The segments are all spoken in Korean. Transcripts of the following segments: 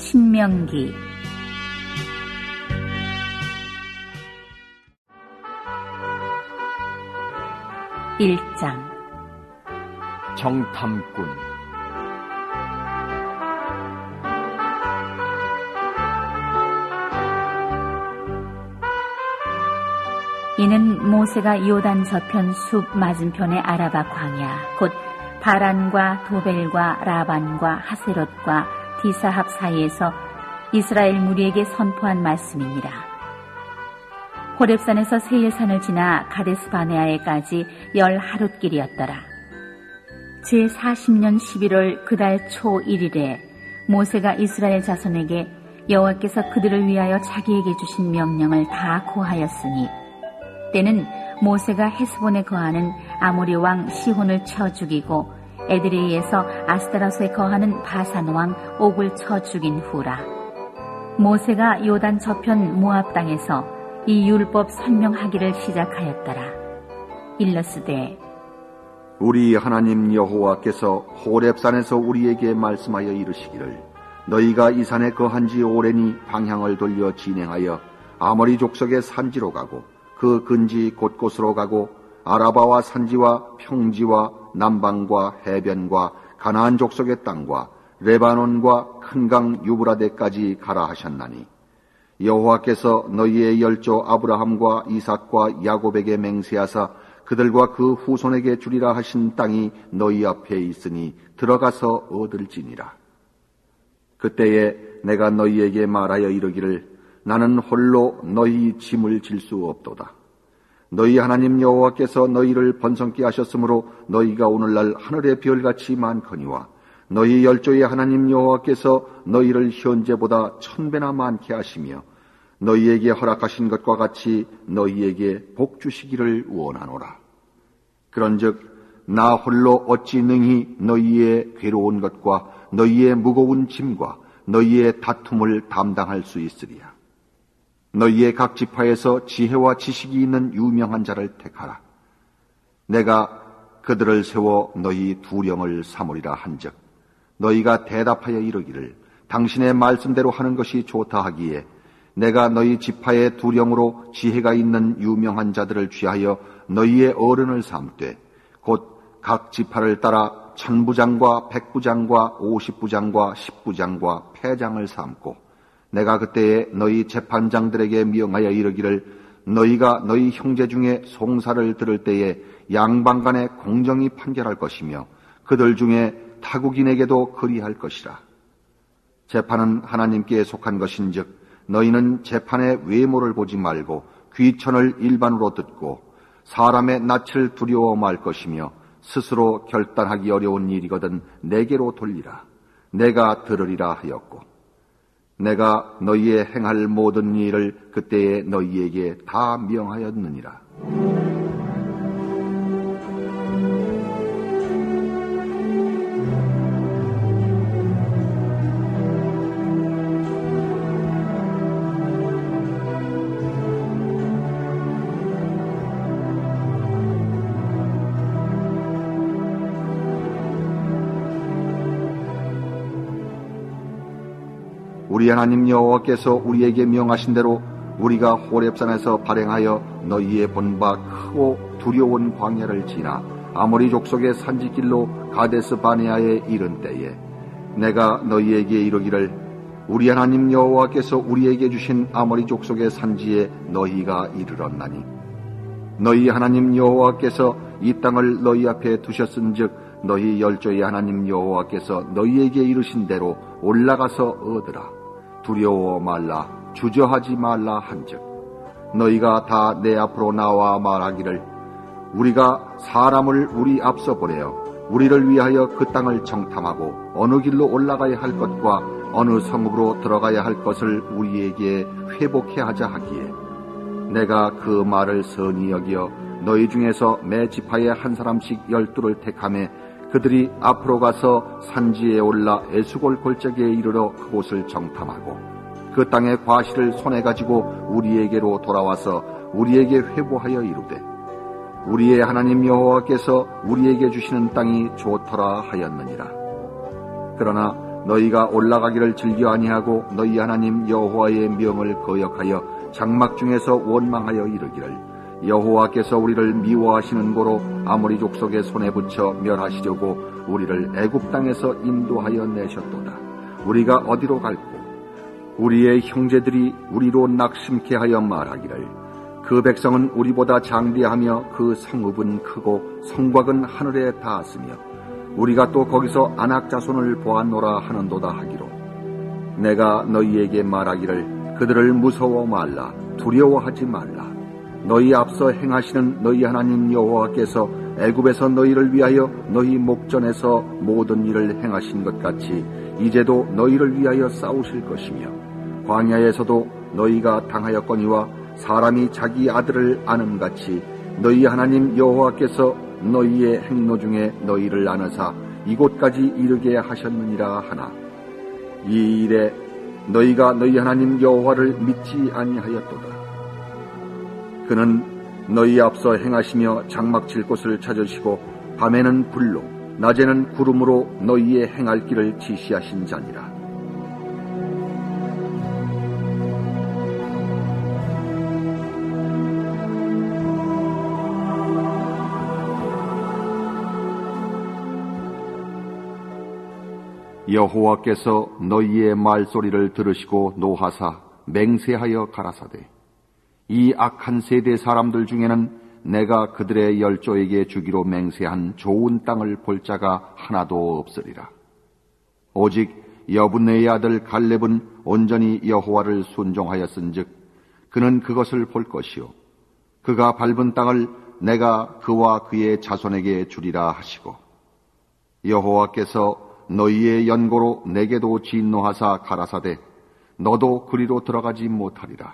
신명기 1장 정탐꾼. 이는 모세가 요단 저편 숲 맞은편의 아라바 광야 곧 바란과 도벨과 라반과 하세롯과 디사합 사이에서 이스라엘 무리에게 선포한 말씀이니라. 호렙산에서 세일산을 지나 가데스 바네아에까지 10하룻길이었더라. 제40년 11월 그달 초 1일에 모세가 이스라엘 자손에게 여호와께서 그들을 위하여 자기에게 주신 명령을 다 고하였으니 때는 모세가 헤스본에 거하는 아모리 왕 시혼을 쳐 죽이고 에드레이에서 아스타라소에 거하는 바산 왕 옥을 쳐 죽인 후라. 모세가 요단 저편 모압 땅에서 이 율법 설명하기를 시작하였더라. 일러스되 우리 하나님 여호와께서 호렙산에서 우리에게 말씀하여 이르시기를 너희가 이 산에 거한 지 오래니 방향을 돌려 진행하여 아모리 족속의 산지로 가고 그 근지 곳곳으로 가고 아라바와 산지와 평지와 남방과 해변과 가나안 족속의 땅과 레바논과 큰 강 유브라데까지 가라 하셨나니 여호와께서 너희의 열조 아브라함과 이삭과 야곱에게 맹세하사 그들과 그 후손에게 주리라 하신 땅이 너희 앞에 있으니 들어가서 얻을지니라. 그때에 내가 너희에게 말하여 이르기를 나는 홀로 너희 짐을 질 수 없도다. 너희 하나님 여호와께서 너희를 번성케 하셨으므로 너희가 오늘날 하늘의 별같이 많거니와 너희 열조의 하나님 여호와께서 너희를 현재보다 1000배나 많게 하시며 너희에게 허락하신 것과 같이 너희에게 복 주시기를 원하노라. 그런즉 나 홀로 어찌 능히 너희의 괴로운 것과 너희의 무거운 짐과 너희의 다툼을 담당할 수 있으리야. 너희의 각 지파에서 지혜와 지식이 있는 유명한 자를 택하라. 내가 그들을 세워 너희 두령을 삼으리라 한즉 너희가 대답하여 이르기를 당신의 말씀대로 하는 것이 좋다 하기에 내가 너희 지파의 두령으로 지혜가 있는 유명한 자들을 취하여 너희의 어른을 삼되 곧 각 지파를 따라 1000부장과 100부장과 50부장과 10부장과 패장을 삼고 내가 그때에 너희 재판장들에게 명하여 이르기를 너희가 너희 형제 중에 송사를 들을 때에 양방간에 공정히 판결할 것이며 그들 중에 타국인에게도 그리할 것이라. 재판은 하나님께 속한 것인즉 너희는 재판의 외모를 보지 말고 귀천을 일반으로 듣고 사람의 낯을 두려워 말 것이며 스스로 결단하기 어려운 일이거든 내게로 돌리라. 내가 들으리라 하였고 내가 너희의 행할 모든 일을 그때에 너희에게 다 명하였느니라. 우리 하나님 여호와께서 우리에게 명하신 대로 우리가 호렙산에서 발행하여 너희의 본 바 크고 두려운 광야를 지나 아모리 족속의 산지길로 가데스 바네아에 이른 때에 내가 너희에게 이르기를 우리 하나님 여호와께서 우리에게 주신 아모리 족속의 산지에 너희가 이르렀나니 너희 하나님 여호와께서 이 땅을 너희 앞에 두셨은즉 너희 열조의 하나님 여호와께서 너희에게 이르신 대로 올라가서 얻으라. 두려워 말라 주저하지 말라 한즉 너희가 다 내 앞으로 나와 말하기를 우리가 사람을 우리 앞서 보내어 우리를 위하여 그 땅을 정탐하고 어느 길로 올라가야 할 것과 어느 성읍으로 들어가야 할 것을 우리에게 회복해 하자 하기에 내가 그 말을 선히 여기어 너희 중에서 매 지파에 한 사람씩 12를 택하매 그들이 앞으로 가서 산지에 올라 에스골 골짜기에 이르러 그곳을 정탐하고 그 땅의 과실을 손에 가지고 우리에게로 돌아와서 우리에게 회보하여 이르되 우리의 하나님 여호와께서 우리에게 주시는 땅이 좋더라 하였느니라. 그러나 너희가 올라가기를 즐겨 아니하고 너희 하나님 여호와의 명을 거역하여 장막 중에서 원망하여 이르기를 여호와께서 우리를 미워하시는 고로 아모리 족속의 손에 붙여 멸하시려고 우리를 애굽 땅에서 인도하여 내셨도다. 우리가 어디로 갈고 우리의 형제들이 우리로 낙심케 하여 말하기를 그 백성은 우리보다 장대하며 그 성읍은 크고 성곽은 하늘에 닿았으며 우리가 또 거기서 아낙 자손을 보았노라 하는도다 하기로 내가 너희에게 말하기를 그들을 무서워 말라 두려워하지 말라. 너희 앞서 행하시는 너희 하나님 여호와께서 애굽에서 너희를 위하여 너희 목전에서 모든 일을 행하신 것 같이 이제도 너희를 위하여 싸우실 것이며 광야에서도 너희가 당하였거니와 사람이 자기 아들을 아는같이 너희 하나님 여호와께서 너희의 행로 중에 너희를 아느사 이곳까지 이르게 하셨느니라 하나 이 일에 너희가 너희 하나님 여호와를 믿지 아니하였도다. 그는 너희 앞서 행하시며 장막 칠 곳을 찾으시고 밤에는 불로 낮에는 구름으로 너희의 행할 길을 지시하신 자니라. 여호와께서 너희의 말소리를 들으시고 노하사 맹세하여 가라사대 이 악한 세대 사람들 중에는 내가 그들의 열조에게 주기로 맹세한 좋은 땅을 볼 자가 하나도 없으리라. 오직 여분네의 아들 갈렙은 온전히 여호와를 순종하였은즉 그는 그것을 볼 것이요 그가 밟은 땅을 내가 그와 그의 자손에게 주리라 하시고 여호와께서 너희의 연고로 내게도 진노하사 가라사대 너도 그리로 들어가지 못하리라.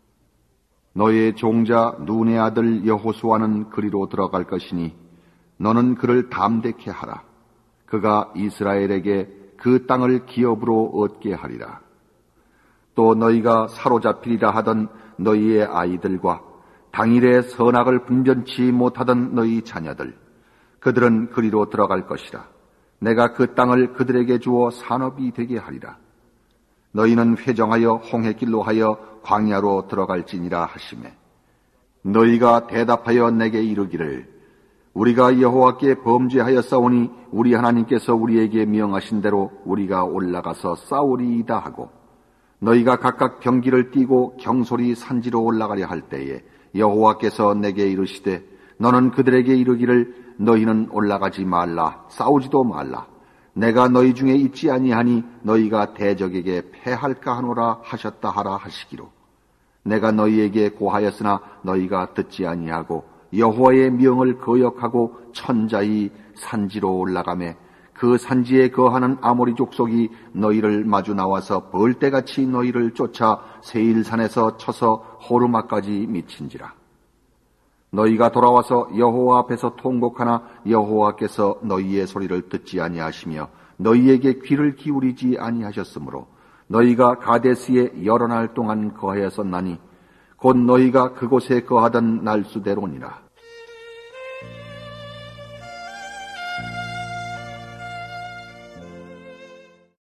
너의 종자 눈의 아들 여호수아는 그리로 들어갈 것이니 너는 그를 담대케 하라. 그가 이스라엘에게 그 땅을 기업으로 얻게 하리라. 또 너희가 사로잡히리라 하던 너희의 아이들과 당일에 선악을 분변치 못하던 너희 자녀들 그들은 그리로 들어갈 것이라. 내가 그 땅을 그들에게 주어 산업이 되게 하리라. 너희는 회정하여 홍해길로 하여 광야로 들어갈지니라 하시매 너희가 대답하여 내게 이르기를 우리가 여호와께 범죄하였사오니 우리 하나님께서 우리에게 명하신 대로 우리가 올라가서 싸우리이다 하고 너희가 각각 병기를 띠고 경솔히 산지로 올라가려 할 때에 여호와께서 내게 이르시되 너는 그들에게 이르기를 너희는 올라가지 말라 싸우지도 말라 내가 너희 중에 있지 아니하니 너희가 대적에게 패할까 하노라 하셨다 하라 하시기로 내가 너희에게 고하였으나 너희가 듣지 아니하고 여호와의 명을 거역하고 천자히 산지로 올라가매 그 산지에 거하는 아모리 족속이 너희를 마주 나와서 벌떼같이 너희를 쫓아 세일산에서 쳐서 호르마까지 미친지라. 너희가 돌아와서 여호와 앞에서 통곡하나 여호와께서 너희의 소리를 듣지 아니하시며 너희에게 귀를 기울이지 아니하셨으므로 너희가 가데스에 여러 날 동안 거하였었나니 곧 너희가 그곳에 거하던 날수대로니라.